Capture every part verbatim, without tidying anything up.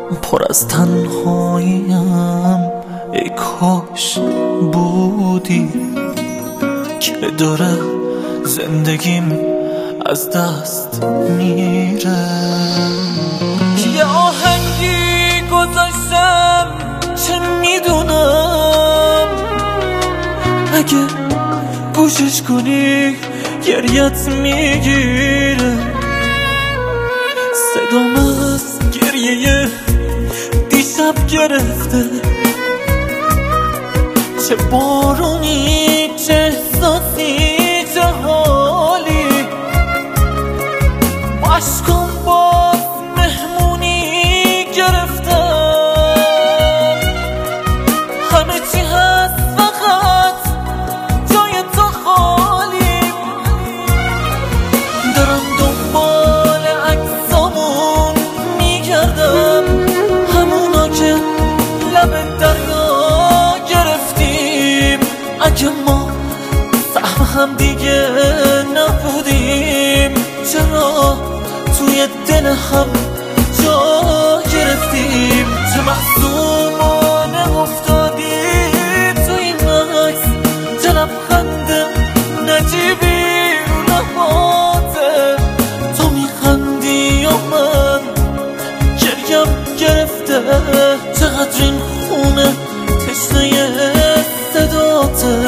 پر از تنهاییم، ای کاش بودی که داره زندگیم از دست میره. یه آهنگی گذاشتم چه میدونم اگه گوشش کنی گریت میگیره. صدام از گریه دیشب گرفته، چه بارونی چه احساسی چه حالی. عشقم باز مهمونی گرفتم، همه چی هست فقط جای تو خالی. دارم دنبال عکسامون میگردم، همونا که لب دریا گرفتیم. اگه ما سهم هم دیگه نبودیم، چرا توی دل هم جا گرفتیم؟ چه معصومانه افتادی تو این عکس، چه لبخند نجیبی رو لباته. تو میخندی یا من گریم گرفته؟ چقدر این خونه تشنه صداته.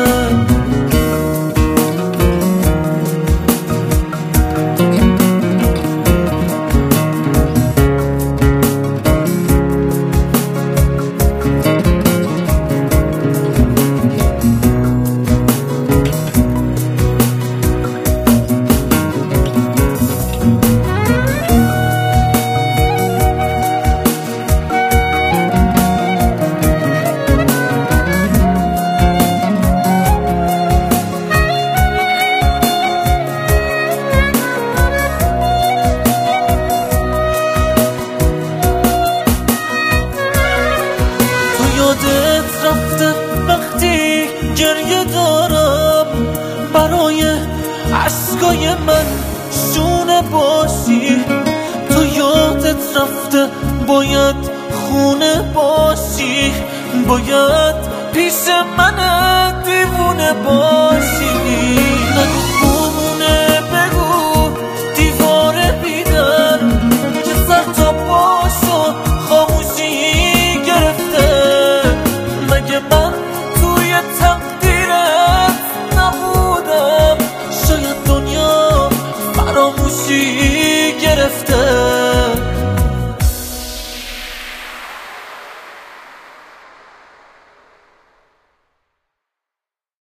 یادت رفته وقتی گریه دارم، برای عشقای من شونه باشی. تو یادت رفته باید خونه باشی، باید پیش من دیوونه باشی. نگو خونه بگو دیوار بیدر که سر تا پاشو خاموشی گرفته. مگه من توی تقدیرت نبودم؟ شاید دنیا فراموشی گرفته.